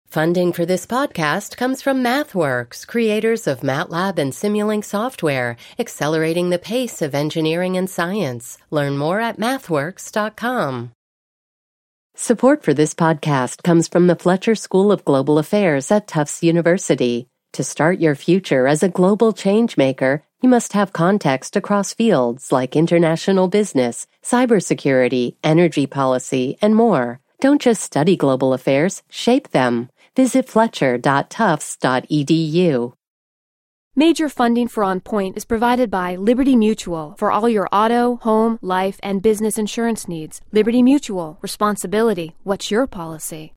Funding for this podcast comes from MathWorks, creators of MATLAB and Simulink software, accelerating the pace of engineering and science. Learn more at mathworks.com. Support for this podcast comes from the Fletcher School of Global Affairs at Tufts University. To start your future as a global changemaker, you must have context across fields like international business, cybersecurity, energy policy, and more. Don't just study global affairs, shape them. Visit fletcher.tufts.edu. Major funding for On Point is provided by Liberty Mutual for all your auto, home, life, and business insurance needs. Liberty Mutual. Responsibility. What's your policy?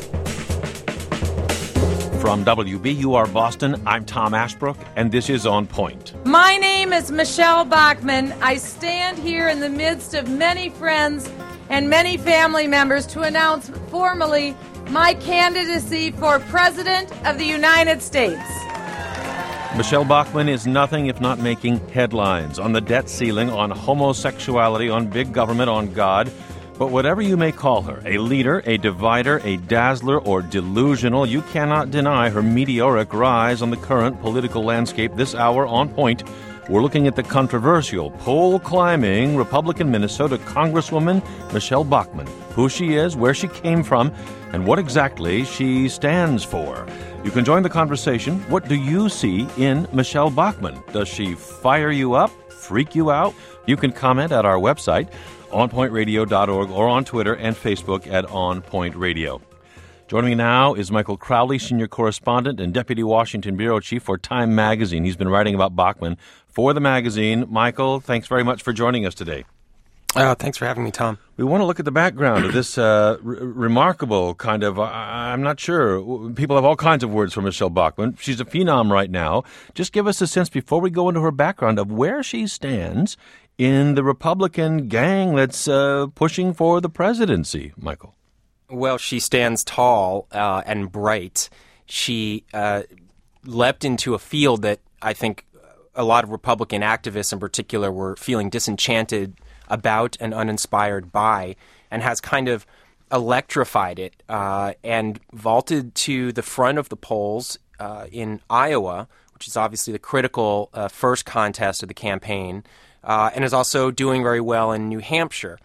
From WBUR Boston, I'm Tom Ashbrook, and this is On Point. My name is Michelle Bachmann. I stand here in the midst of many friends and many family members to announce formally my candidacy for President of the United States. Michelle Bachmann is nothing if not making headlines on the debt ceiling, on homosexuality, on big government, on God. But whatever you may call her, a leader, a divider, a dazzler, or delusional, you cannot deny her meteoric rise on the current political landscape. This hour, On Point, we're looking at the controversial, pole-climbing Republican Minnesota Congresswoman Michelle Bachmann, who she is, where she came from, and what exactly she stands for. You can join the conversation. What do you see in Michelle Bachmann? Does she fire you up, freak you out? You can comment at our website, onpointradio.org, or on Twitter and Facebook at onpointradio. Joining me now is Michael Crowley, senior correspondent and deputy Washington bureau chief for Time Magazine. He's been writing about Bachmann for the magazine. Michael, thanks very much for joining us today. Thanks for having me, Tom. We want to look at the background of this remarkable kind of, I'm not sure, people have all kinds of words for Michelle Bachmann. She's a phenom right now. Just give us a sense, before we go into her background, of where she stands in the Republican gang that's pushing for the presidency, Michael. Well, she stands tall and bright. She leapt into a field that I think a lot of Republican activists in particular were feeling disenchanted about and uninspired by, and has kind of electrified it and vaulted to the front of the polls in Iowa, which is obviously the critical first contest of the campaign, and is also doing very well in New Hampshire.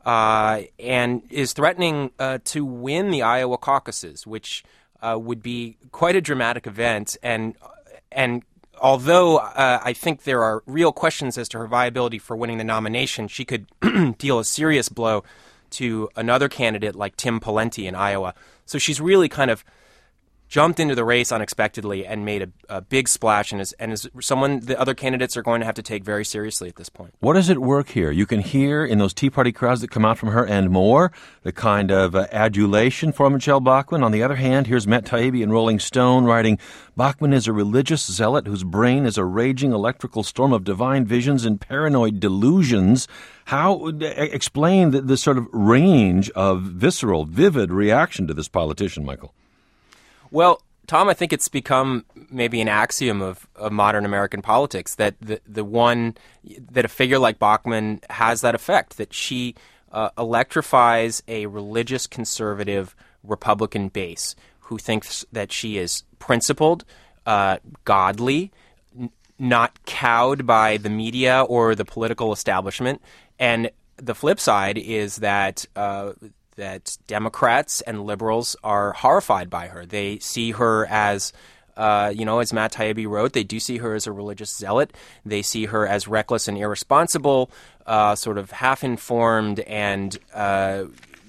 And is threatening to win the Iowa caucuses, which would be quite a dramatic event. And although I think there are real questions as to her viability for winning the nomination, she could deal a serious blow to another candidate like Tim Pawlenty in Iowa. So she's really kind of jumped into the race unexpectedly and made a big splash, and is someone the other candidates are going to have to take very seriously at this point. What does it work here? You can hear in those Tea Party crowds that come out from her and more the kind of adulation for Michelle Bachmann. On the other hand, here's Matt Taibbi in Rolling Stone writing, Bachmann is a religious zealot whose brain is a raging electrical storm of divine visions and paranoid delusions. How explain the sort of range of visceral, vivid reaction to this politician, Michael? Well, Tom, I think it's become maybe an axiom of modern American politics that that a figure like Bachmann has that effect, that she electrifies a religious conservative Republican base who thinks that she is principled, godly, not cowed by the media or the political establishment. And the flip side is that Democrats and liberals are horrified by her. They see her as, as Matt Taibbi wrote, they do see her as a religious zealot. They see her as reckless and irresponsible, sort of half-informed and a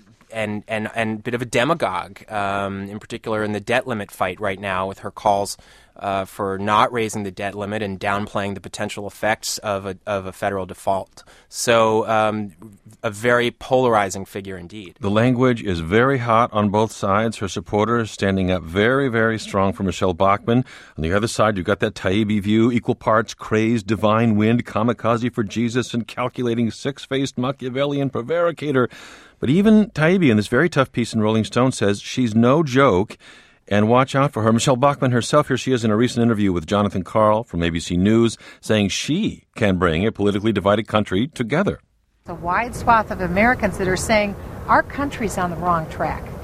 bit of a demagogue, in particular in the debt limit fight right now with her calls for not raising the debt limit and downplaying the potential effects of a federal default. So a very polarizing figure indeed. The language is very hot on both sides. Her supporters standing up very, very strong for Michelle Bachmann. On the other side, you've got that Taibbi view, equal parts crazed divine wind, kamikaze for Jesus, and calculating six-faced Machiavellian prevaricator. But even Taibbi, in this very tough piece in Rolling Stone, says she's no joke. And watch out for her. Michelle Bachmann herself, here she is in a recent interview with Jonathan Karl from ABC News, saying she can bring a politically divided country together. A wide swath of Americans that are saying our country's on the wrong track.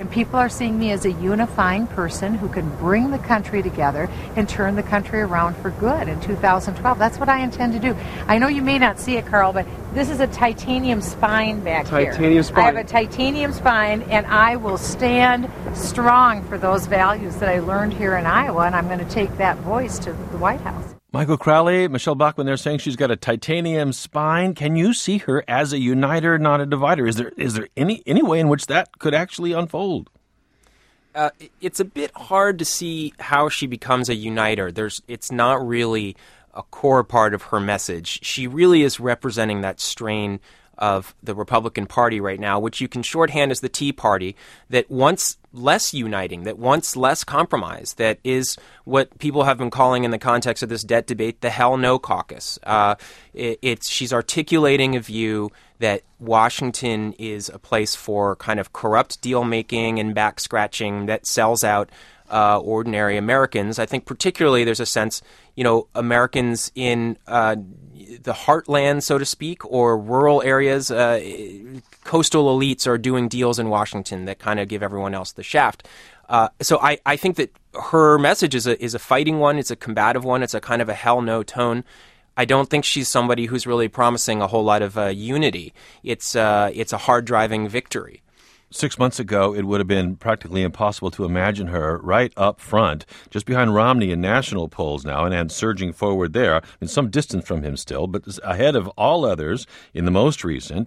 And people are seeing me as a unifying person who can bring the country together and turn the country around for good in 2012. That's what I intend to do. I know you may not see it, Carl, but this is a titanium spine back here. Titanium spine. I have a titanium spine, and I will stand strong for those values that I learned here in Iowa, and I'm going to take that voice to the White House. Michael Crowley, Michelle Bachmann, they're saying she's got a titanium spine. Can you see her as a uniter, not a divider? Is there any way in which that could actually unfold? It's a bit hard to see how she becomes a uniter. It's not really a core part of her message. She really is representing that strain of the Republican Party right now, which you can shorthand as the Tea Party, that wants less uniting, that wants less compromise, that is what people have been calling in the context of this debt debate the Hell No Caucus. She's articulating a view that Washington is a place for kind of corrupt deal-making and back-scratching that sells out ordinary Americans. I think particularly there's a sense, Americans in the heartland, so to speak, or rural areas, coastal elites are doing deals in Washington that kind of give everyone else the shaft. So I think that her message is a fighting one. It's a combative one. It's a kind of a hell no tone. I don't think she's somebody who's really promising a whole lot of unity. It's a hard-driving victory. 6 months ago, it would have been practically impossible to imagine her right up front, just behind Romney in national polls now, and surging forward there, in some distance from him still, but ahead of all others in the most recent.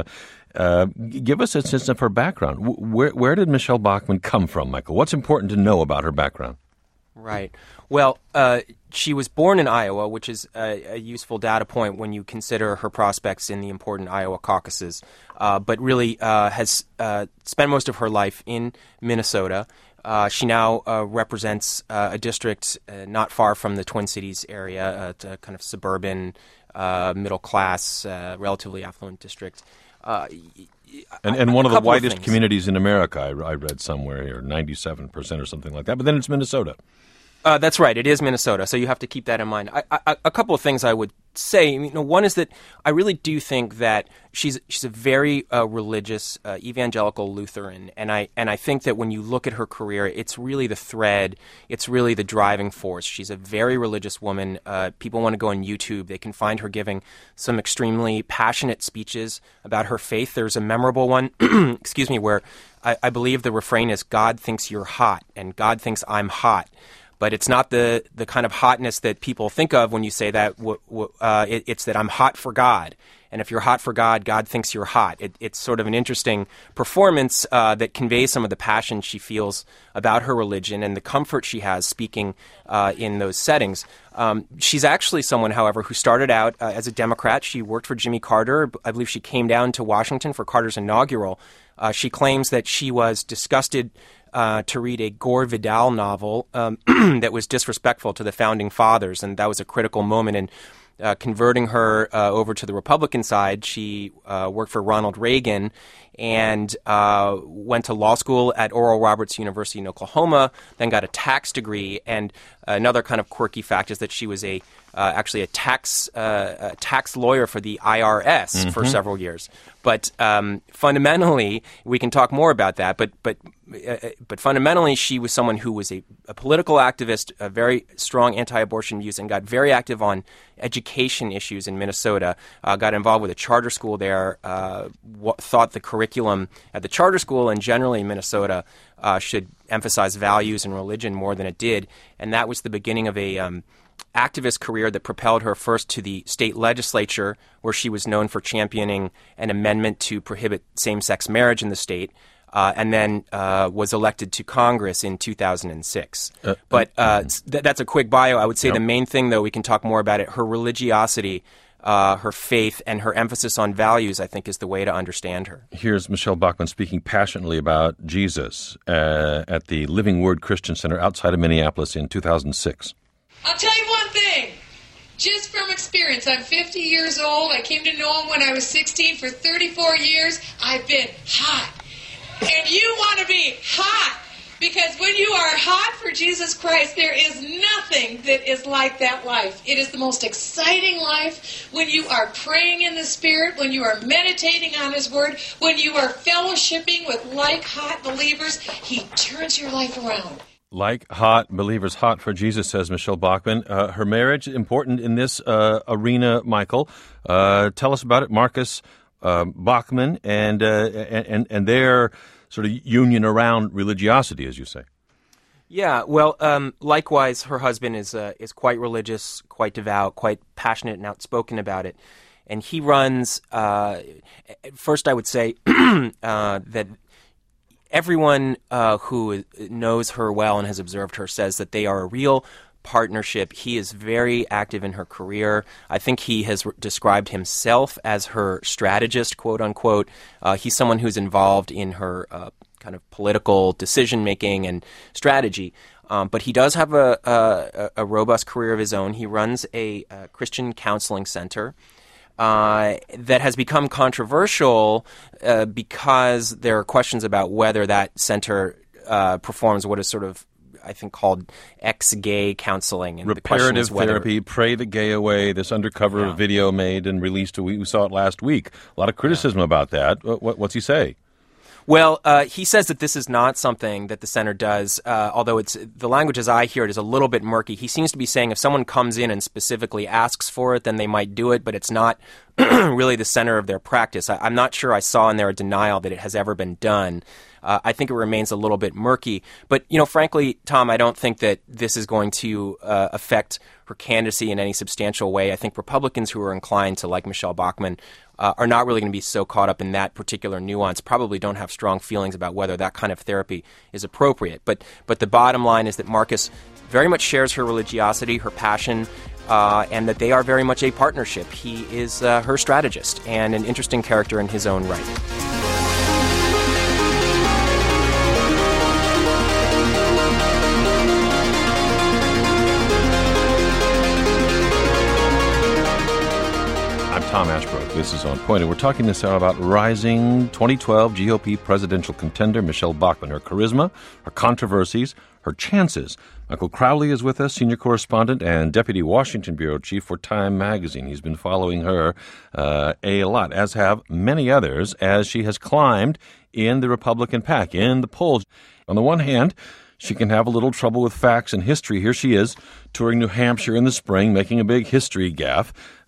Give us a sense of her background. Where did Michelle Bachmann come from, Michael? What's important to know about her background? Right. Well, she was born in Iowa, which is a useful data point when you consider her prospects in the important Iowa caucuses, but really has spent most of her life in Minnesota. She now represents a district not far from the Twin Cities area, a kind of suburban, middle-class, relatively affluent district. And one of the whitest communities in America, I read somewhere here, 97% or something like that. But then it's Minnesota. That's right. It is Minnesota, so you have to keep that in mind. A couple of things I would say. One is that I really do think that she's a very religious evangelical Lutheran, and I think that when you look at her career, it's really the thread, it's really the driving force. She's a very religious woman. People want to go on YouTube; they can find her giving some extremely passionate speeches about her faith. There's a memorable one, excuse me, where I believe the refrain is "God thinks you're hot," and "God thinks I'm hot." But it's not the kind of hotness that people think of when you say that. It's that I'm hot for God. And if you're hot for God, God thinks you're hot. It's sort of an interesting performance that conveys some of the passion she feels about her religion and the comfort she has speaking in those settings. She's actually someone, however, who started out as a Democrat. She worked for Jimmy Carter. I believe she came down to Washington for Carter's inaugural. She claims that she was disgusted to read a Gore Vidal novel that was disrespectful to the Founding Fathers, and that was a critical moment in converting her over to the Republican side. She worked for Ronald Reagan and went to law school at Oral Roberts University in Oklahoma, then got a tax degree. And another kind of quirky fact is that she was actually a tax lawyer for the IRS for several years. But fundamentally, we can talk more about that. But fundamentally, she was someone who was a political activist, a very strong anti-abortion views, and got very active on education issues in Minnesota. Got involved with a charter school there. Thought the curriculum at the charter school and generally in Minnesota should emphasize values and religion more than it did, and that was the beginning of a activist career that propelled her first to the state legislature, where she was known for championing an amendment to prohibit same-sex marriage in the state, and then was elected to Congress in 2006. That's a quick bio. I would say the main thing, though, we can talk more about it, her religiosity, her faith, and her emphasis on values, I think, is the way to understand her. Here's Michelle Bachmann speaking passionately about Jesus at the Living Word Christian Center outside of Minneapolis in 2006. I'll tell you one thing, just from experience. I'm 50 years old. I came to know him when I was 16. For 34 years, I've been hot. And you want to be hot Because when you are hot for Jesus Christ, there is nothing that is like that life. It is the most exciting life when you are praying in the Spirit, when you are meditating on His Word, when you are fellowshipping with like-hot believers. He turns your life around. Like hot believers, hot for Jesus, says Michele Bachmann. Her marriage, important in this arena, Michael. Tell us about it, Marcus Bachmann, and their sort of union around religiosity, as you say. Yeah, well, likewise, her husband is quite religious, quite devout, quite passionate and outspoken about it. And he runs, first I would say that everyone who knows her well and has observed her says that they are a real partnership. He is very active in her career. I think he has described himself as her strategist, quote unquote. He's someone who's involved in her kind of political decision-making and strategy. But he does have a robust career of his own. He runs a Christian counseling center that has become controversial because there are questions about whether that center performs what is sort of, I think, called ex-gay counseling. And reparative therapy, pray the gay away, this undercover video made and released. We saw it last week. A lot of criticism about that. What's he say? Well, he says that this is not something that the center does, although it's the language as I hear it is a little bit murky. He seems to be saying if someone comes in and specifically asks for it, then they might do it, but it's not really the center of their practice. I'm not sure I saw in there a denial that it has ever been done. I think it remains a little bit murky. But, frankly, Tom, I don't think that this is going to affect her candidacy in any substantial way. I think Republicans who are inclined to like Michele Bachmann are not really going to be so caught up in that particular nuance, probably don't have strong feelings about whether that kind of therapy is appropriate. But the bottom line is that Marcus very much shares her religiosity, her passion, and that they are very much a partnership. He is her strategist and an interesting character in his own right. Tom Ashbrook. This is On Point, and we're talking this hour about rising 2012 GOP presidential contender Michele Bachmann, her charisma, her controversies, her chances. Michael Crowley is with us, senior correspondent and deputy Washington bureau chief for Time magazine. He's been following her a lot, as have many others, as she has climbed in the Republican pack, in the polls. On the one hand, she can have a little trouble with facts and history. Here she is, touring New Hampshire in the spring, making a big history gaffe.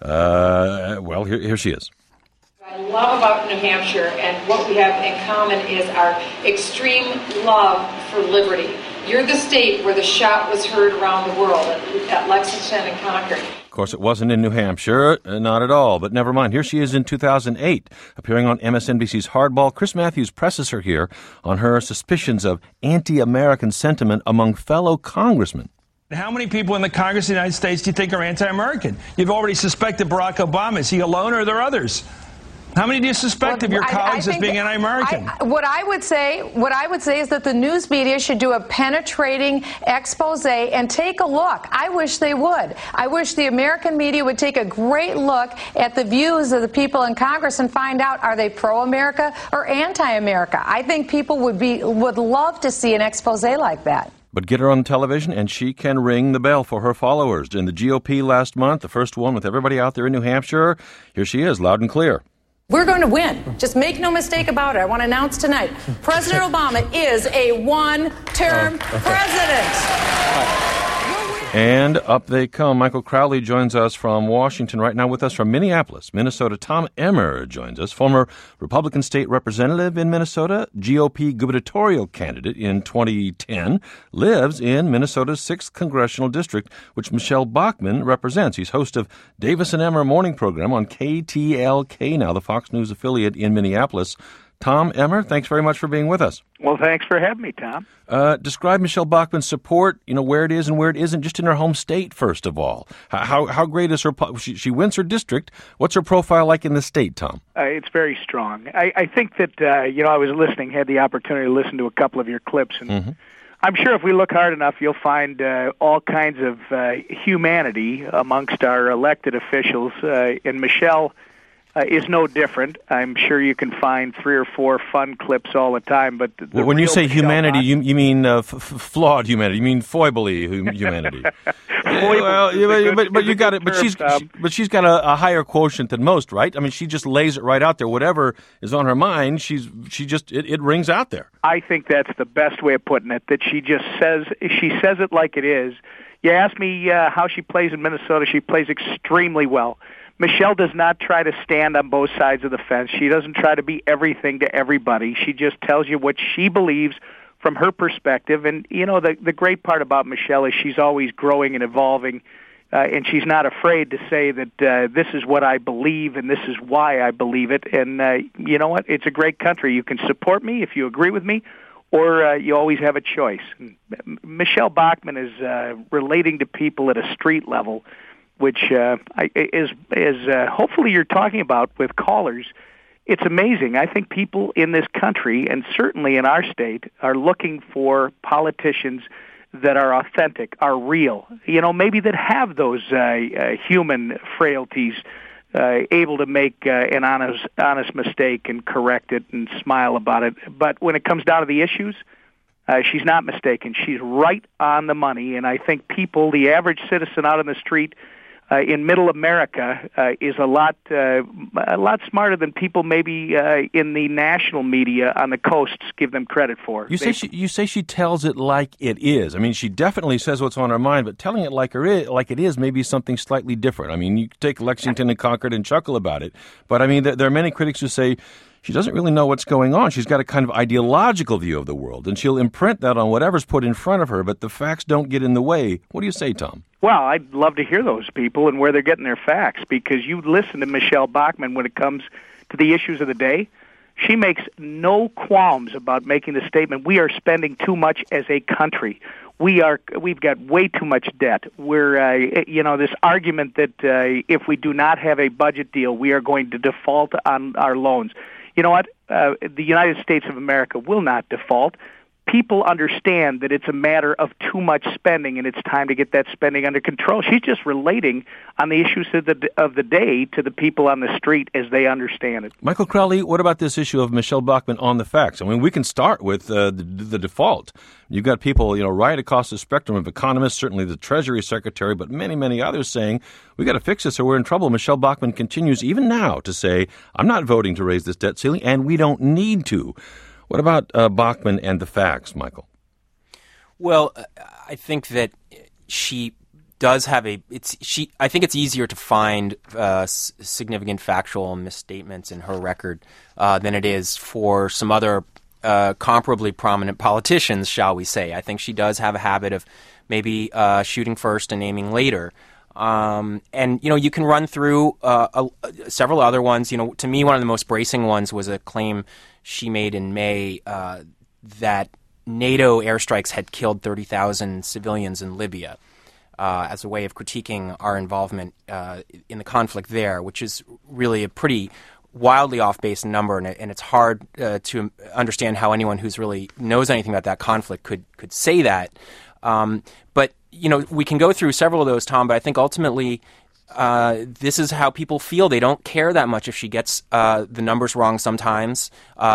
Here she is. What I love about New Hampshire and what we have in common is our extreme love for liberty. You're the state where the shout was heard around the world at Lexington and Concord. Of course, it wasn't in New Hampshire, not at all, but never mind. Here she is in 2008, appearing on MSNBC's Hardball. Chris Matthews presses her here on her suspicions of anti-American sentiment among fellow congressmen. How many people in the Congress of the United States do you think are anti-American? You've already suspected Barack Obama. Is he alone or are there others? How many do you suspect of your colleagues as being anti-American? What I would say is that the news media should do a penetrating expose and take a look. I wish they would. I wish the American media would take a great look at the views of the people in Congress and find out, are they pro-America or anti-America? I think people would love to see an expose like that. But get her on television, and she can ring the bell for her followers. In the GOP last month, the first one with everybody out there in New Hampshire, here she is, loud and clear. We're going to win. Just make no mistake about it. I want to announce tonight, President Obama is a one-term president. And up they come. Michael Crowley joins us from Washington right now. With us from Minneapolis, Minnesota, Tom Emmer joins us, former Republican state representative in Minnesota, GOP gubernatorial candidate in 2010, lives in Minnesota's 6th congressional district, which Michele Bachmann represents. He's host of Davis and Emmer morning program on KTLK now, the Fox News affiliate in Minneapolis. Tom Emmer, thanks very much for being with us. Well, thanks for having me, Tom. Describe Michele Bachmann's support, where it is and where it isn't, just in her home state, first of all. How great is her... She wins her district. What's her profile like in the state, Tom? It's very strong. I think that, I was had the opportunity to listen to a couple of your clips, and I'm sure if we look hard enough, you'll find all kinds of humanity amongst our elected officials. And Michele is no different. I'm sure you can find 3 or 4 fun clips all the time. But when you say humanity, you mean flawed humanity. You mean foibly humanity. But you got it. But she's got a higher quotient than most, right? I mean, she just lays it right out there. Whatever is on her mind, it rings out there. I think that's the best way of putting it. That she says it like it is. You ask me how she plays in Minnesota. She plays extremely well. Michelle does not try to stand on both sides of the fence. She doesn't try to be everything to everybody. She just tells you what she believes from her perspective. And, the great part about Michelle is she's always growing and evolving, and she's not afraid to say that this is what I believe and this is why I believe it. And you know what? It's a great country. You can support me if you agree with me, or you always have a choice. Michelle Bachmann is relating to people at a street level, which is hopefully you're talking about with callers. It's amazing. I think people in this country, and certainly in our state, are looking for politicians that are authentic, are real, maybe that have those human frailties, able to make an honest mistake and correct it and smile about it. But when it comes down to the issues, she's not mistaken. She's right on the money, and I think people, the average citizen out on the street, in Middle America is a lot smarter than people maybe in the national media on the coasts give them credit for. You say she tells it like it is. I mean, she definitely says what's on her mind, but telling it like it is may be something slightly different. I mean, you take Lexington and Concord and chuckle about it, but I mean, there are many critics who say she doesn't really know what's going on. She's got a kind of ideological view of the world, and she'll imprint that on whatever's put in front of her, but the facts don't get in the way. What do you say, Tom? Well, I'd love to hear those people and where they're getting their facts, because you listen to Michelle Bachmann when it comes to the issues of the day. She makes no qualms about making the statement, we are spending too much as a country. We've got way too much debt. We're, this argument that if we do not have a budget deal, we are going to default on our loans. You know what? The United States of America will not default. People understand that it's a matter of too much spending, and it's time to get that spending under control. She's just relating on the issues of the day to the people on the street as they understand it. Michael Crowley, what about this issue of Michelle Bachmann on the facts? I mean, we can start with the default. You've got people, right across the spectrum of economists, certainly the Treasury Secretary, but many, many others saying, we got to fix this or we're in trouble. Michelle Bachmann continues even now to say, I'm not voting to raise this debt ceiling, and we don't need to. What about Bachmann and the facts, Michael? Well, I think that she does have I think it's easier to find significant factual misstatements in her record than it is for some other comparably prominent politicians, shall we say. I think she does have a habit of maybe shooting first and aiming later. And, you can run through several other ones. To me, one of the most bracing ones was a claim she made in May that NATO airstrikes had killed 30,000 civilians in Libya as a way of critiquing our involvement in the conflict there, which is really a pretty wildly off-base number, and it's hard to understand how anyone who's really knows anything about that conflict could say that. But we can go through several of those, Tom, but I think ultimately this is how people feel. They don't care that much if she gets the numbers wrong sometimes.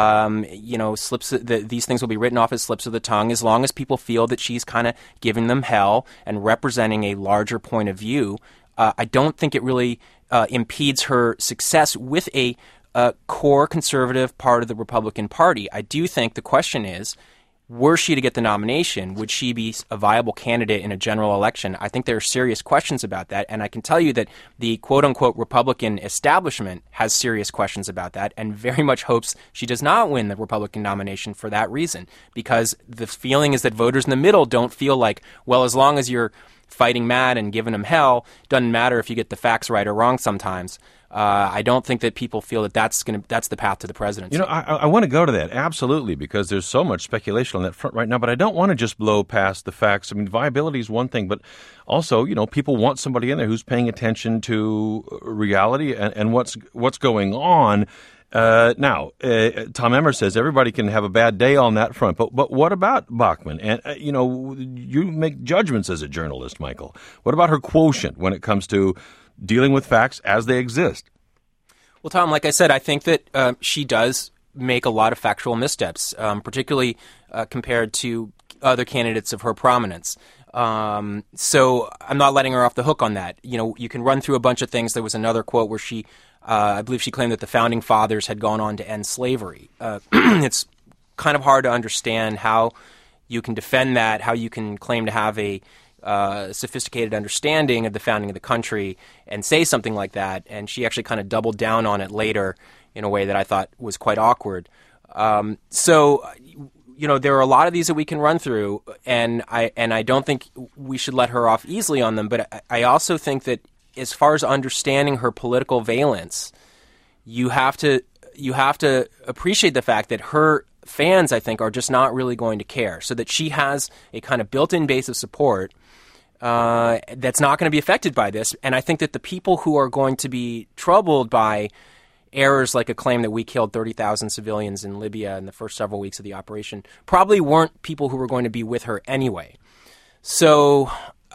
These things will be written off as slips of the tongue as long as people feel that she's kind of giving them hell and representing a larger point of view. I don't think it really impedes her success with a core conservative part of the Republican Party. I do think the question is, were she to get the nomination, would she be a viable candidate in a general election? I think there are serious questions about that, and I can tell you that the quote-unquote Republican establishment has serious questions about that and very much hopes she does not win the Republican nomination for that reason, because the feeling is that voters in the middle don't feel like, well, as long as you're fighting mad and giving them hell, doesn't matter if you get the facts right or wrong sometimes. I don't think that people feel that that's the path to the presidency. I want to go to that, absolutely, because there's so much speculation on that front right now, but I don't want to just blow past the facts. I mean, viability is one thing, but also, people want somebody in there who's paying attention to reality and what's going on. Now, Tom Emmer says everybody can have a bad day on that front, but what about Bachmann? And, you make judgments as a journalist, Michael. What about her quotient when it comes to dealing with facts as they exist? Well, Tom, like I said, I think that she does make a lot of factual missteps, particularly compared to other candidates of her prominence. So I'm not letting her off the hook on that. You know, you can run through a bunch of things. There was another quote where she, I believe she claimed that the founding fathers had gone on to end slavery. It's kind of hard to understand how you can defend that, how you can claim to have a sophisticated understanding of the founding of the country and say something like that. And she actually kind of doubled down on it later in a way that I thought was quite awkward. So, you know, there are a lot of these that we can run through, and I don't think we should let her off easily on them. But I also think that as far as understanding her political valence, you have to appreciate the fact that her fans, I think, are just not really going to care. So that she has a kind of built-in base of support that's not going to be affected by this. And I think that the people who are going to be troubled by errors like a claim that we killed 30,000 civilians in Libya in the first several weeks of the operation probably weren't people who were going to be with her anyway. So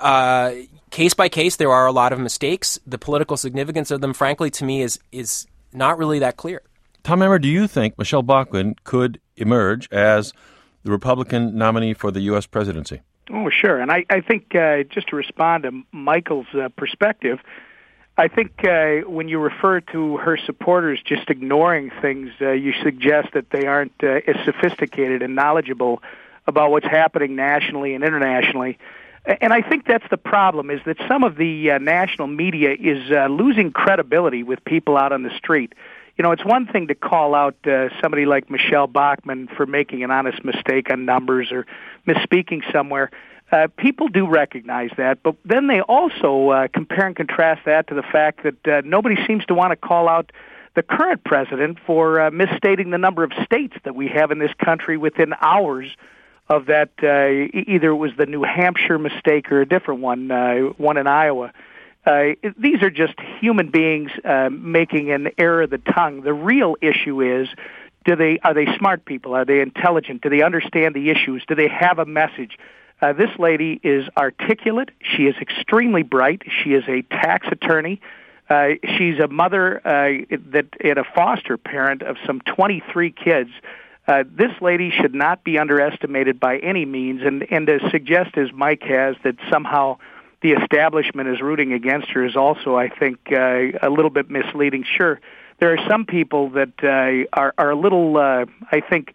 case by case, there are a lot of mistakes. The political significance of them, frankly, to me is not really that clear. Tom Emmer, do you think Michelle Bachmann could emerge as the Republican nominee for the U.S. presidency? Oh, sure. And I think just to respond to Michael's perspective, I think when you refer to her supporters just ignoring things, you suggest that they aren't as sophisticated and knowledgeable about what's happening nationally and internationally. And I think that's the problem, is that some of the national media is losing credibility with people out on the street. You know, it's one thing to call out somebody like Michelle Bachmann for making an honest mistake on numbers or misspeaking somewhere. People do recognize that, but then they also compare and contrast that to the fact that nobody seems to want to call out the current president for misstating the number of states that we have in this country within hours of that. Either it was the New Hampshire mistake or a different one in Iowa. These are just human beings making an error of the tongue. The real issue is, are they smart people? Are they intelligent? Do they understand the issues? Do they have a message? This lady is articulate. She is extremely bright. She is a tax attorney. She's a mother and a foster parent of some 23 kids. This lady should not be underestimated by any means, and to suggest, as Mike has, that somehow the establishment is rooting against her is also, I think, a little bit misleading. Sure, there are some people that are a little, I think,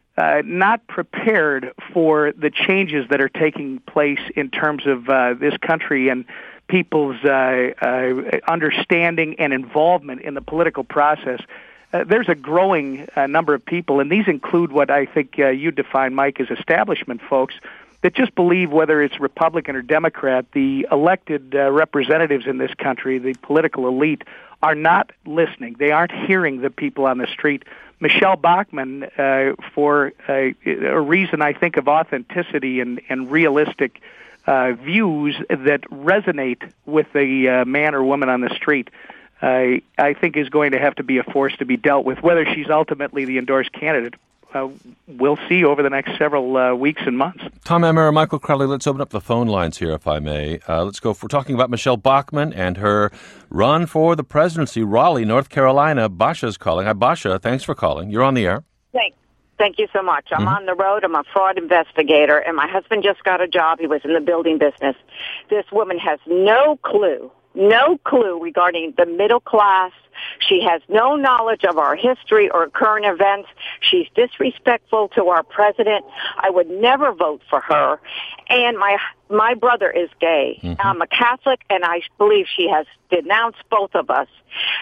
not prepared for the changes that are taking place in terms of this country and people's understanding and involvement in the political process. There's a growing number of people, and these include what I think you define, Mike, as establishment folks, that just believe, whether it's Republican or Democrat, the elected representatives in this country, the political elite, are not listening. They aren't hearing the people on the street. Michelle Bachmann, for a reason, I think, of authenticity and realistic views that resonate with the man or woman on the street, I think is going to have to be a force to be dealt with. Whether she's ultimately the endorsed candidate, we'll see over the next several weeks and months. Tom Emmer, Michael Crowley, let's open up the phone lines here, if I may. Let's go. We're talking about Michelle Bachmann and her run for the presidency. Raleigh, North Carolina. Basha's calling. Hi, Basha. Thanks for calling. You're on the air. Thank you so much. I'm on the road. I'm a fraud investigator, and my husband just got a job. He was in the building business. This woman has no clue regarding the middle class. She has no knowledge of our history or current events. She's disrespectful to our president. I would never vote for her. And my brother is gay. I'm a Catholic, and I believe she has denounced both of us.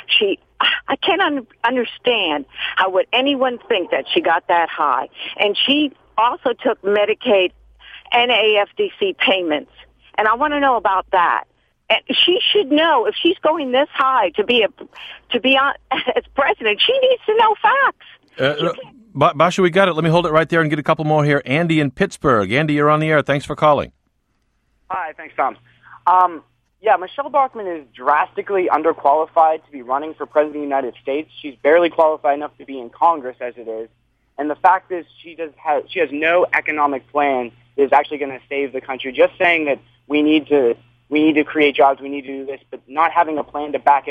I can't understand how would anyone think that she got that high. And she also took Medicaid and AFDC payments. And I want to know about that. And she should know, if she's going this high to be on as president, she needs to know facts. Basha, we got it. Let me hold it right there and get a couple more here. Andy in Pittsburgh. Andy, you're on the air. Thanks for calling. Hi, thanks, Tom. Michelle Bachmann is drastically underqualified to be running for president of the United States. She's barely qualified enough to be in Congress as it is. And the fact is, she has no economic plan that is actually going to save the country. Just saying that we need to create jobs, we need to do this, but not having a plan to back it up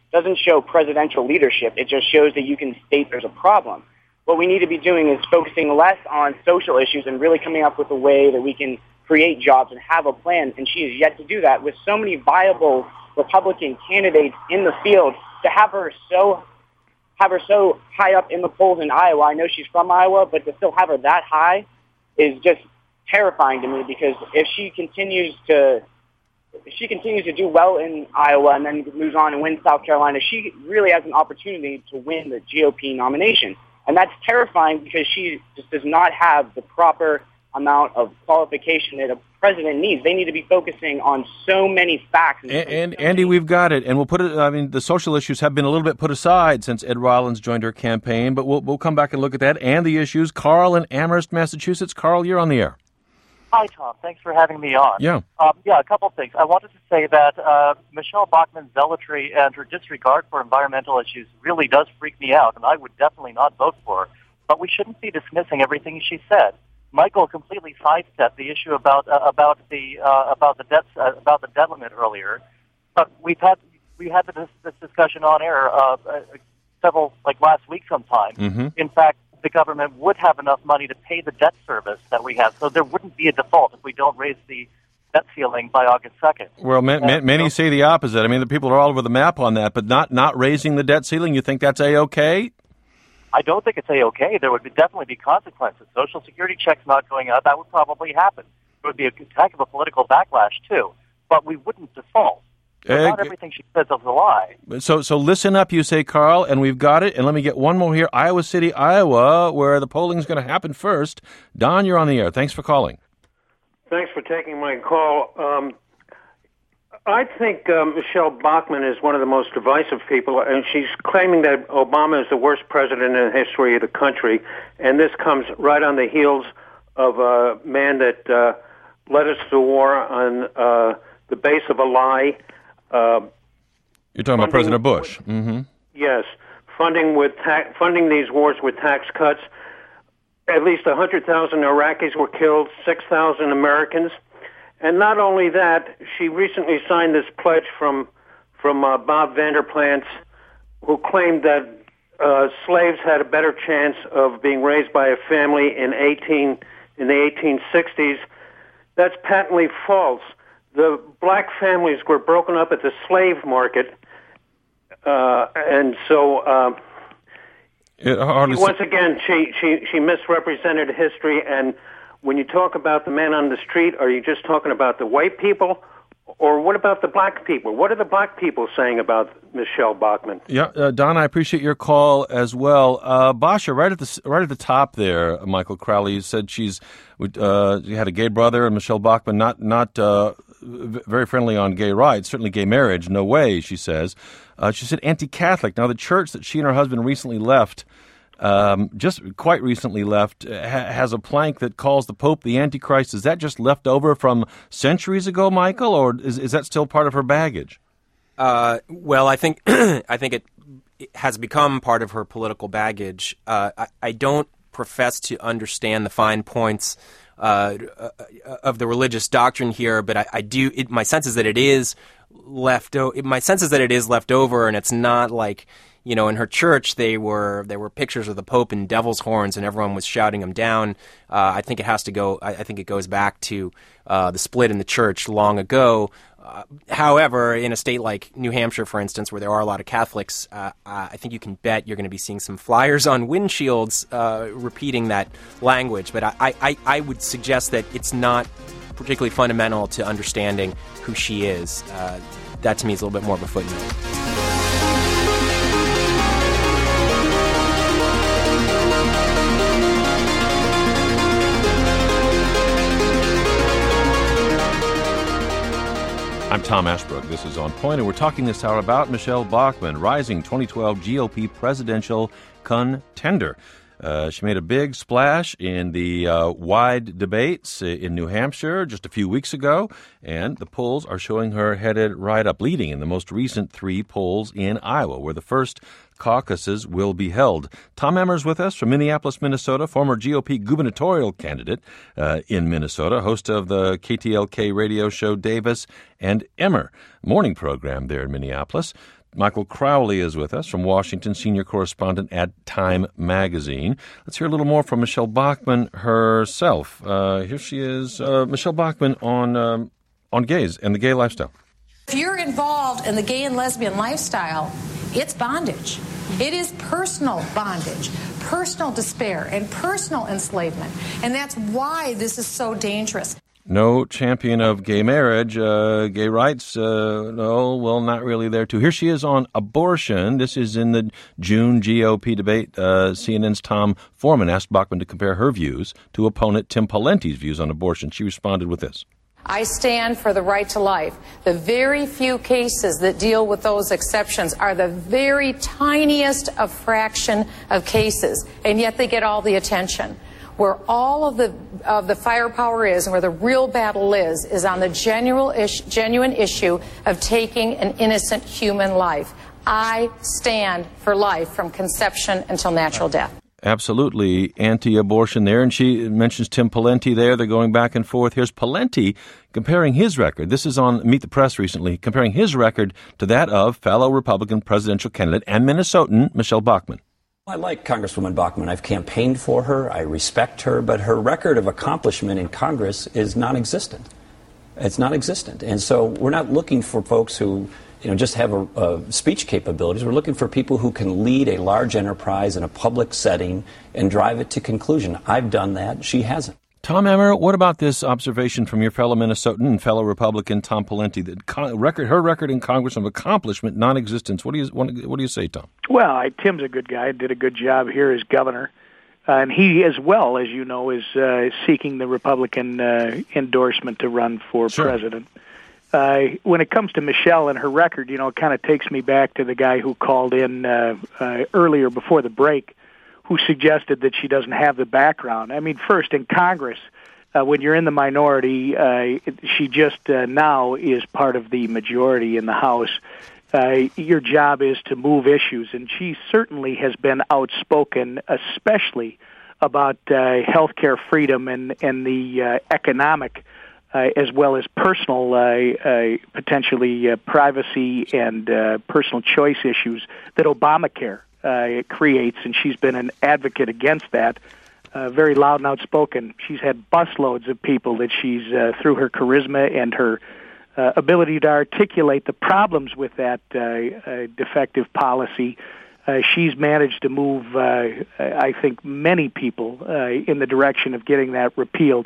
doesn't show presidential leadership. It just shows that you can state there's a problem. What we need to be doing is focusing less on social issues and really coming up with a way that we can create jobs and have a plan. And she has yet to do that with so many viable Republican candidates in the field. To have her so high up in the polls in Iowa. I know she's from Iowa, but to still have her that high is just terrifying to me, because if she continues to do well in Iowa and then moves on and wins South Carolina, she really has an opportunity to win the GOP nomination. And that's terrifying because she just does not have the proper amount of qualification that a president needs. They need to be focusing on so many facts. And Andy, we've got it. And we'll put it, I mean, the social issues have been a little bit put aside since Ed Rollins joined her campaign, but we'll come back and look at that and the issues. Carl in Amherst, Massachusetts. Carl, you're on the air. Hi, Tom. Thanks for having me on. Yeah. A couple things. I wanted to say that Michelle Bachmann's zealotry and her disregard for environmental issues really does freak me out, and I would definitely not vote for her. But we shouldn't be dismissing everything she said. Michael completely sidestepped the issue about the debt limit earlier. But we had this discussion on air last week sometime. Mm-hmm. In fact, the government would have enough money to pay the debt service that we have, so there wouldn't be a default if we don't raise the debt ceiling by August 2nd. Well, many say the opposite. I mean, the people are all over the map on that, but not raising the debt ceiling. You think that's A-okay? I don't think it's A-okay. There would definitely be consequences. Social Security checks not going up, that would probably happen. There would be a heck of a political backlash, too. But we wouldn't default. Not everything she says is a lie. So listen up, you say, Carl, and we've got it. And let me get one more here. Iowa City, Iowa, where the polling is going to happen first. Don, you're on the air. Thanks for calling. Thanks for taking my call. I think Michelle Bachmann is one of the most divisive people, and she's claiming that Obama is the worst president in the history of the country, and this comes right on the heels of a man that led us to war on the base of a lie. You're talking about President Bush. Mm-hmm. Yes, funding these wars with tax cuts. At least 100,000 Iraqis were killed, 6,000 Americans. And not only that, she recently signed this pledge from Bob Vander Plaats, who claimed that slaves had a better chance of being raised by a family in the 1860s. That's patently false. The black families were broken up at the slave market, and so once again, she misrepresented history. And when you talk about the man on the street, are you just talking about the white people, or what about the black people? What are the black people saying about Michelle Bachmann? Yeah, Don, I appreciate your call as well. Basha, right at the top there, Michael Crowley, you said she had a gay brother, and Michelle Bachmann not very friendly on gay rights, certainly gay marriage, no way, she says. She said anti-Catholic. Now, the church that she and her husband recently left, just quite recently left, has a plank that calls the Pope the Antichrist. Is that just left over from centuries ago, Michael, or is that still part of her baggage? Well, I think it has become part of her political baggage. I don't profess to understand the fine points of the religious doctrine here, but I do. My sense is that it is left. My sense is that it is left over, and it's not like, you know, in her church there were pictures of the Pope in devil's horns, and everyone was shouting him down. I think it has to go. I think it goes back to the split in the church long ago. However, in a state like New Hampshire, for instance, where there are a lot of Catholics, I think you can bet you're going to be seeing some flyers on windshields repeating that language. But I would suggest that it's not particularly fundamental to understanding who she is. That, to me, is a little bit more of a footnote. I'm Tom Ashbrook. This is On Point, and we're talking this hour about Michelle Bachmann, rising 2012 GOP presidential contender. She made a big splash in the wide debates in New Hampshire just a few weeks ago, and the polls are showing her headed right up, leading in the most recent 3 polls in Iowa, where the first caucuses will be held. Tom Emmer's with us from Minneapolis, Minnesota, former GOP gubernatorial candidate in Minnesota, host of the KTLK radio show Davis and Emmer morning program there in Minneapolis. Michael Crowley is with us from Washington, senior correspondent at Time Magazine. Let's hear a little more from Michele Bachmann herself. Here she is, Michele Bachmann on gays and the gay lifestyle. If you're involved in the gay and lesbian lifestyle, it's bondage. It is personal bondage, personal despair, and personal enslavement. And that's why this is so dangerous. No champion of gay marriage, gay rights, no, well, not really there, too. Here she is on abortion. This is in the June GOP debate. CNN's Tom Foreman asked Bachmann to compare her views to opponent Tim Pawlenty's views on abortion. She responded with this. I stand for the right to life. The very few cases that deal with those exceptions are the very tiniest of fraction of cases, and yet they get all the attention. Where all of the firepower is and where the real battle is on the genuine issue of taking an innocent human life. I stand for life from conception until natural death. Absolutely anti-abortion there, and she mentions Tim Pawlenty there. They're going back and forth. Here's Pawlenty comparing his record. This is on Meet the Press recently, comparing his record to that of fellow Republican presidential candidate and Minnesotan Michele Bachmann. I like Congresswoman Bachmann. I've campaigned for her. I respect her. But her record of accomplishment in Congress is non-existent. It's non-existent. And so we're not looking for folks who, just have speech capabilities. We're looking for people who can lead a large enterprise in a public setting and drive it to conclusion. I've done that. She hasn't. Tom Emmer, what about this observation from your fellow Minnesotan and fellow Republican Tom Pawlenty? Her record in Congress of accomplishment, non-existence. What do you say, Tom? Well, Tim's a good guy. Did a good job here as governor, and he, as well as you know, is seeking the Republican endorsement to run for president. When it comes to Michele and her record, it kind of takes me back to the guy who called in earlier before the break, who suggested that she doesn't have the background. I mean, first, in Congress, when you're in the minority, she just now is part of the majority in the House. Your job is to move issues, and she certainly has been outspoken, especially about healthcare freedom and the economic as well as personal, potentially privacy and personal choice issues that Obamacare creates, and she's been an advocate against that. Very loud and outspoken. She's had busloads of people that she's, through her charisma and her ability to articulate the problems with that defective policy, she's managed to move, I think, many people in the direction of getting that repealed.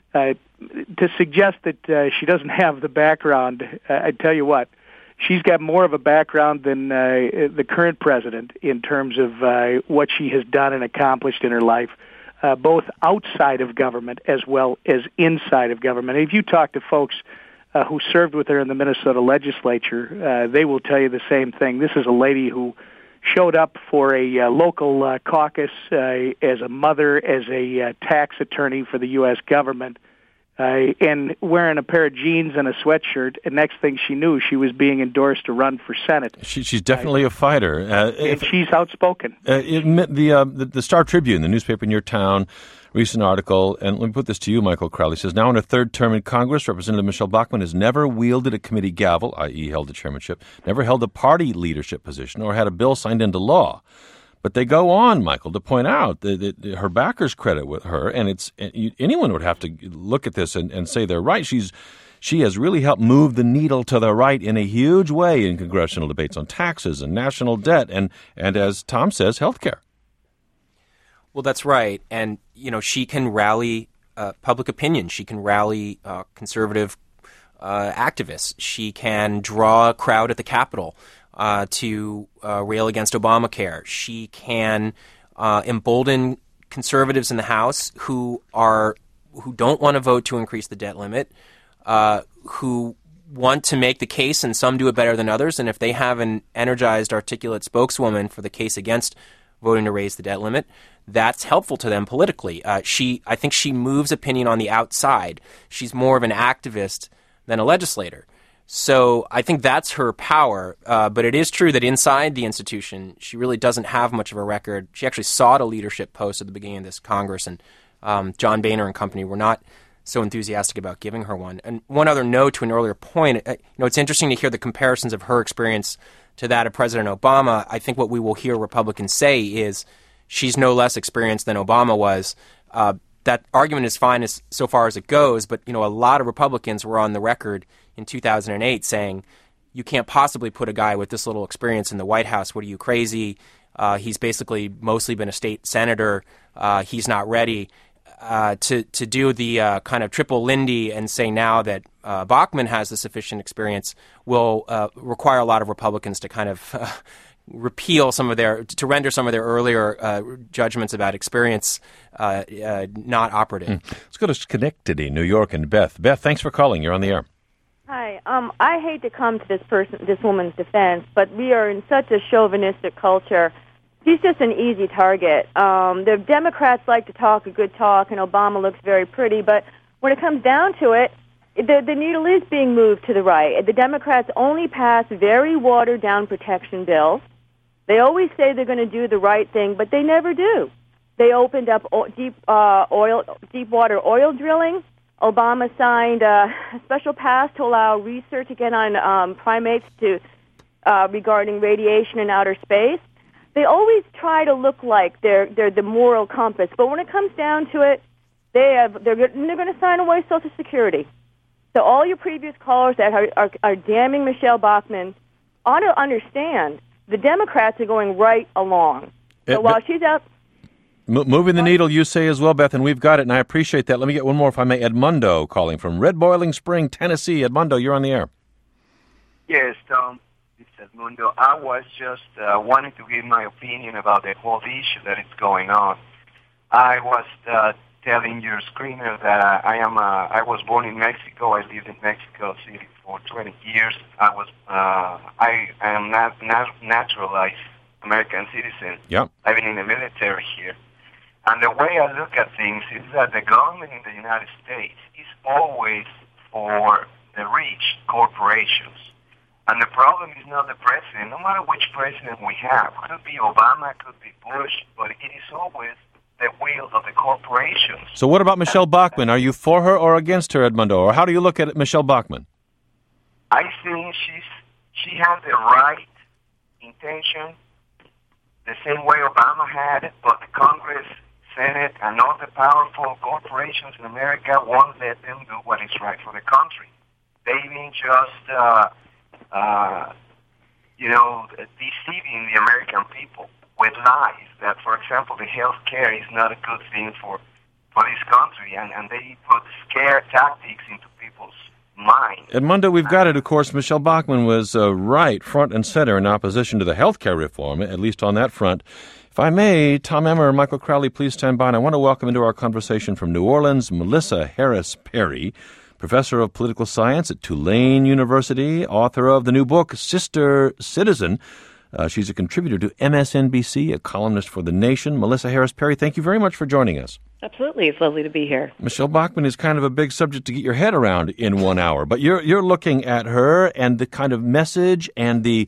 To suggest that she doesn't have the background, I tell you what, she's got more of a background than the current president in terms of what she has done and accomplished in her life, both outside of government as well as inside of government. If you talk to folks who served with her in the Minnesota legislature, they will tell you the same thing. This is a lady who showed up for a local caucus as a mother, as a tax attorney for the U.S. government, and wearing a pair of jeans and a sweatshirt, and next thing she knew, she was being endorsed to run for Senate. She's definitely a fighter. And she's outspoken. The Star Tribune, the newspaper in your town, recent article, and let me put this to you, Michael Crowley, says, now in her third term in Congress, Representative Michele Bachmann has never wielded a committee gavel, i.e. held the chairmanship, never held a party leadership position, or had a bill signed into law. But they go on, Michael, to point out that her backers credit with her, and anyone would have to look at this and say they're right. She has really helped move the needle to the right in a huge way in congressional debates on taxes and national debt and as Tom says, health care. Well, that's right. And, she can rally public opinion. She can rally conservative activists. She can draw a crowd at the Capitol to rail against Obamacare. She can embolden conservatives in the House who don't want to vote to increase the debt limit, who want to make the case, and some do it better than others. And if they have an energized, articulate spokeswoman for the case against voting to raise the debt limit, that's helpful to them politically. I think she moves opinion on the outside. She's more of an activist than a legislator. So I think that's her power. But it is true that inside the institution, she really doesn't have much of a record. She actually sought a leadership post at the beginning of this Congress, and John Boehner and company were not so enthusiastic about giving her one. And one other note to an earlier point, it's interesting to hear the comparisons of her experience to that of President Obama, I think what we will hear Republicans say is she's no less experienced than Obama was. That argument is fine so far as it goes, but a lot of Republicans were on the record in 2008 saying, you can't possibly put a guy with this little experience in the White House. What are you, crazy? He's basically mostly been a state senator. He's not ready to do the kind of triple Lindy and say now that Bachmann has the sufficient experience will require a lot of Republicans to kind of to render some of their earlier judgments about experience not operative. Let's go to Schenectady, New York, and Beth. Beth, thanks for calling. You're on the air. Hi. I hate to come to this woman's defense, but we are in such a chauvinistic culture. She's just an easy target. The Democrats like to talk a good talk, and Obama looks very pretty, but when it comes down to it, the needle is being moved to the right. The Democrats only pass very watered-down protection bills. They always say they're going to do the right thing, but they never do. They opened up deep water oil drilling. Obama signed a special pass to allow research again on primates regarding radiation in outer space. They always try to look like they're the moral compass, but when it comes down to it, they're going to sign away Social Security. So all your previous callers that are damning Michelle Bachmann ought to understand the Democrats are going right along. So while she's out... Moving the needle, you say as well, Beth, and we've got it, and I appreciate that. Let me get one more, if I may. Edmundo calling from Red Boiling Spring, Tennessee. Edmundo, you're on the air. Yes, Tom. It's Edmundo. I was just wanting to give my opinion about the whole issue that is going on. I was telling your screener that I was born in Mexico. I lived in Mexico City for 20 years. I am not naturalized American citizen. Yep. I've been in the military here. And the way I look at things is that the government in the United States is always for the rich corporations. And the problem is not the president. No matter which president we have, could be Obama, could be Bush, but it is always the will of the corporations. So what about Michelle Bachmann? Are you for her or against her, Edmundo? Or how do you look at Michelle Bachmann? I think she has the right intention, the same way Obama had it, but the Congress, Senate, and all the powerful corporations in America won't let them do what is right for the country. They've been just, deceiving the American people with lies that, for example, the health care is not a good thing for this country, and they put scare tactics into people's mind. Edmundo, we've got it, of course. Michelle Bachmann was right, front and center in opposition to the health care reform, at least on that front. If I may, Tom Emmer and Michael Crowley, please stand by. And I want to welcome into our conversation from New Orleans, Melissa Harris Perry, professor of political science at Tulane University, author of the new book, Sister Citizen. She's a contributor to MSNBC, a columnist for The Nation. Melissa Harris Perry, thank you very much for joining us. Absolutely. It's lovely to be here. Michelle Bachmann is kind of a big subject to get your head around in 1 hour, but you're looking at her and the kind of message and the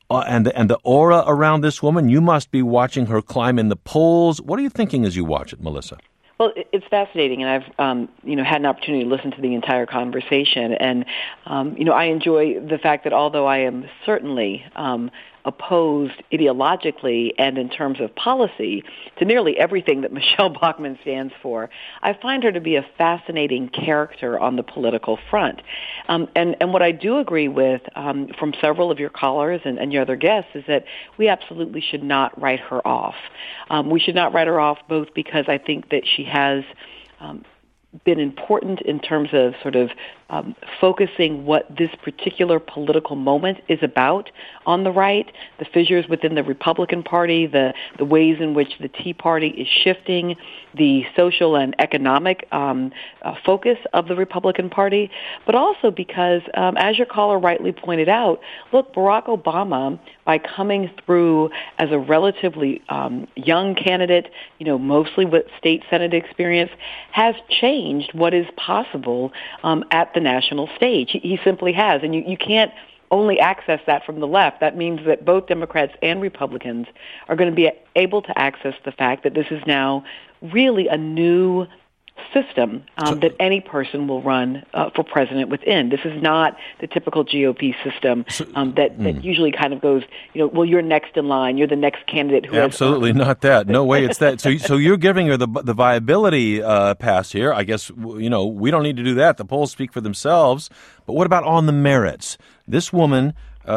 aura around this woman. You must be watching her climb in the polls. What are you thinking as you watch it, Melissa? Well, it's fascinating, and I've had an opportunity to listen to the entire conversation, and I enjoy the fact that although I am certainly opposed ideologically and in terms of policy to nearly everything that Michelle Bachmann stands for, I find her to be a fascinating character on the political front. And what I do agree with from several of your callers and your other guests is that we absolutely should not write her off. We should not write her off both because I think that she has been important in terms of sort of focusing what this particular political moment is about on the right, the fissures within the Republican Party, the ways in which the Tea Party is shifting, the social and economic focus of the Republican Party, but also because, as your caller rightly pointed out, look, Barack Obama, by coming through as a relatively young candidate, mostly with state Senate experience, has changed what is possible at the national stage. He simply has, and you can't only access that from the left. That means that both Democrats and Republicans are going to be able to access the fact that this is now really a new system that any person will run for president within. This is not the typical GOP system that usually kind of goes, well, you're next in line, you're the next candidate. Who Absolutely not that. No way it's that. So you're giving her the viability pass here. I guess, we don't need to do that. The polls speak for themselves. But what about on the merits? This woman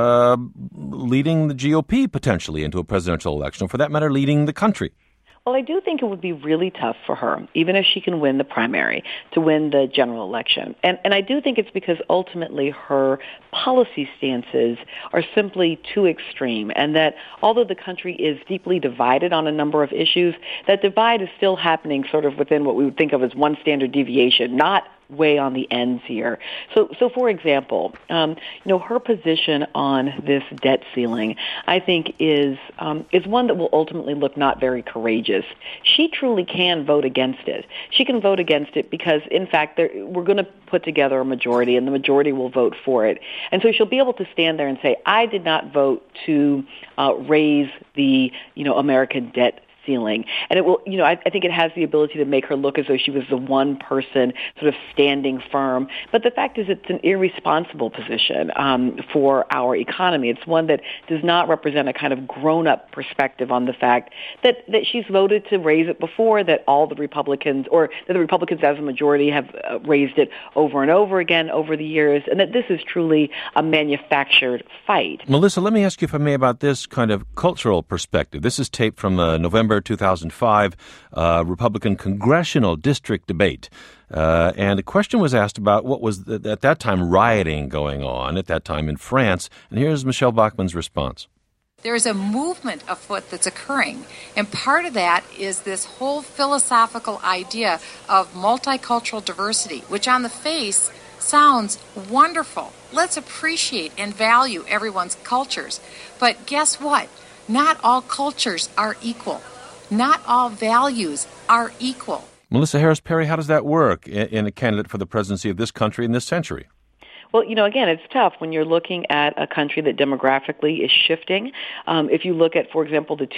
leading the GOP potentially into a presidential election, or for that matter, leading the country. Well, I do think it would be really tough for her, even if she can win the primary, to win the general election. And I do think it's because ultimately her policy stances are simply too extreme, and that although the country is deeply divided on a number of issues, that divide is still happening sort of within what we would think of as one standard deviation, not way on the ends here. So for example, her position on this debt ceiling, I think, is one that will ultimately look not very courageous. She truly can vote against it. She can vote against it because, in fact, we're going to put together a majority, and the majority will vote for it. And so she'll be able to stand there and say, I did not vote to raise the, American debt ceiling. And it will, I think it has the ability to make her look as though she was the one person sort of standing firm. But the fact is it's an irresponsible position for our economy. It's one that does not represent a kind of grown-up perspective on the fact that she's voted to raise it before, that all the Republicans, or that the Republicans as a majority have raised it over and over again over the years, and that this is truly a manufactured fight. Melissa, let me ask you, if I may, about this kind of cultural perspective. This is taped from November 2005 Republican congressional district debate. And the question was asked about what was at that time rioting going on at that time in France. And here's Michelle Bachmann's response. There's a movement afoot that's occurring, and part of that is this whole philosophical idea of multicultural diversity, which on the face sounds wonderful. Let's appreciate and value everyone's cultures. But guess what? Not all cultures are equal. Not all values are equal. Melissa Harris Perry, how does that work in a candidate for the presidency of this country in this century? Well, again, it's tough when you're looking at a country that demographically is shifting. If you look at, for example, the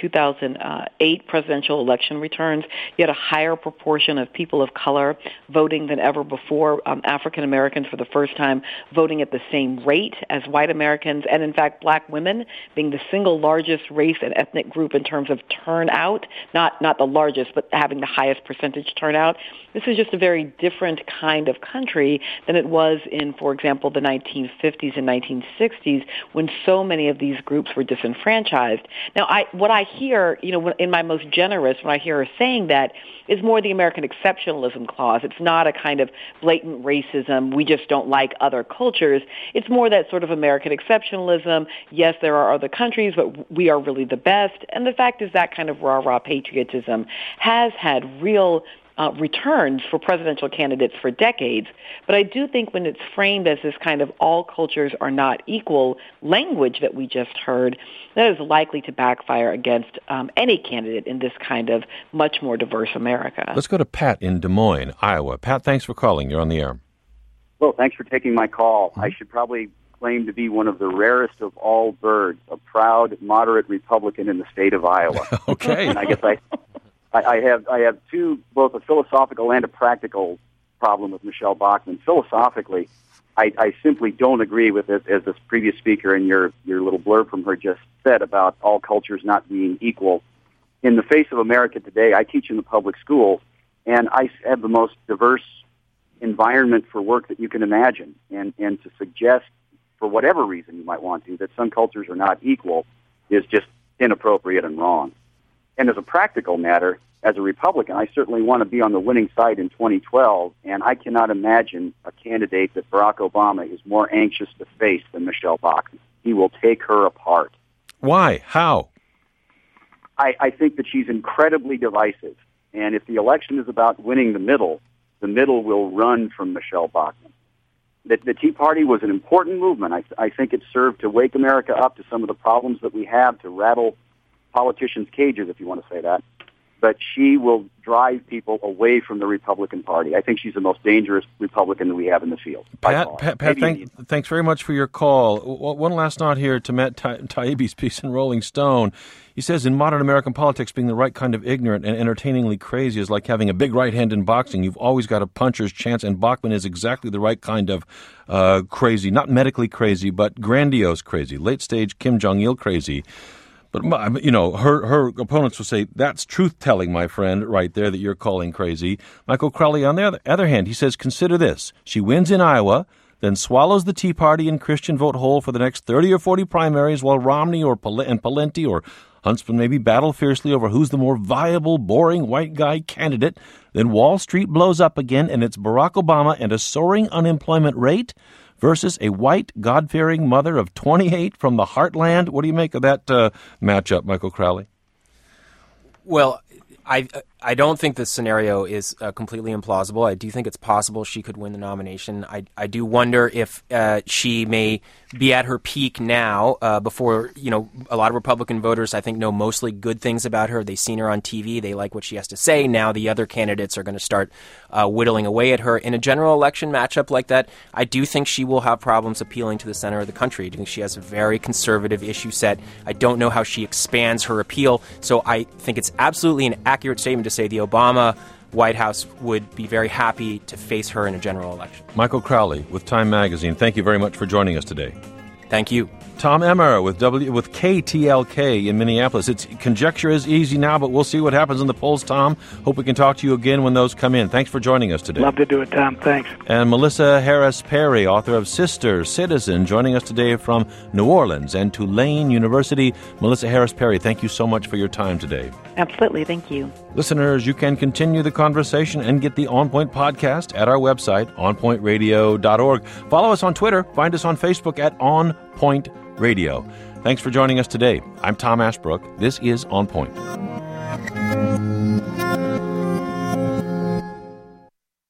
2008 presidential election returns, you had a higher proportion of people of color voting than ever before, African Americans for the first time voting at the same rate as white Americans, and in fact, black women being the single largest race and ethnic group in terms of turnout, not the largest, but having the highest percentage turnout. This is just a very different kind of country than it was in, for example, the 1950s and 1960s, when so many of these groups were disenfranchised. Now, what I hear, in my most generous, when I hear her saying that, is more the American exceptionalism clause. It's not a kind of blatant racism, we just don't like other cultures. It's more that sort of American exceptionalism. Yes, there are other countries, but we are really the best. And the fact is that kind of rah-rah patriotism has had real returns for presidential candidates for decades. But I do think when it's framed as this kind of all cultures are not equal language that we just heard, that is likely to backfire against any candidate in this kind of much more diverse America. Let's go to Pat in Des Moines, Iowa. Pat, thanks for calling. You're on the air. Well, thanks for taking my call. I should probably claim to be one of the rarest of all birds, a proud, moderate Republican in the state of Iowa. Okay. And I guess I have two, both a philosophical and a practical problem with Michelle Bachmann. Philosophically, I simply don't agree with it, as this previous speaker and your little blurb from her just said about all cultures not being equal. In the face of America today, I teach in the public school, and I have the most diverse environment for work that you can imagine. And to suggest, for whatever reason you might want to, that some cultures are not equal is just inappropriate and wrong. And as a practical matter, as a Republican, I certainly want to be on the winning side in 2012, and I cannot imagine a candidate that Barack Obama is more anxious to face than Michelle Bachmann. He will take her apart. Why? How? I think that she's incredibly divisive, and if the election is about winning the middle will run from Michelle Bachmann. The Tea Party was an important movement. I think it served to wake America up to some of the problems that we have, to rattle politicians' cages, if you want to say that. but she will drive people away from the Republican Party. I think she's the most dangerous Republican that we have in the field. Pat, thanks very much for your call. One last note here to Matt Taibbi's piece in Rolling Stone. He says, in modern American politics, being the right kind of ignorant and entertainingly crazy is like having a big right hand in boxing. You've always got a puncher's chance, and Bachmann is exactly the right kind of crazy. Not medically crazy, but grandiose crazy. Late-stage Kim Jong-il crazy. But, her opponents will say, that's truth-telling, my friend, right there, that you're calling crazy. Michael Crowley, on the other hand, he says, consider this. She wins in Iowa, then swallows the Tea Party and Christian vote whole for the next 30 or 40 primaries, while Romney and Pawlenty or Huntsman maybe battle fiercely over who's the more viable, boring white guy candidate. Then Wall Street blows up again, and it's Barack Obama and a soaring unemployment rate versus a white, God-fearing mother of 28 from the heartland. What do you make of that matchup, Michael Crowley? Well, I don't think this scenario is completely implausible. I do think it's possible she could win the nomination. I do wonder if she may be at her peak now before, a lot of Republican voters, I think, know mostly good things about her. They've seen her on TV. They like what she has to say. Now the other candidates are going to start whittling away at her. In a general election matchup like that, I do think she will have problems appealing to the center of the country. I think she has a very conservative issue set. I don't know how she expands her appeal. So I think it's absolutely an accurate statement to say the Obama White House would be very happy to face her in a general election. Michael Crowley with Time Magazine, thank you very much for joining us today. Thank you. Tom Emmer with KTLK in Minneapolis. Conjecture is easy now, but we'll see what happens in the polls, Tom. Hope we can talk to you again when those come in. Thanks for joining us today. Love to do it, Tom. Thanks. And Melissa Harris Perry, author of Sister Citizen, joining us today from New Orleans and Tulane University. Melissa Harris Perry, thank you so much for your time today. Absolutely. Thank you. Listeners, you can continue the conversation and get the On Point podcast at our website, onpointradio.org. Follow us on Twitter. Find us on Facebook at On Point Radio. Thanks for joining us today. I'm Tom Ashbrook. This is On Point.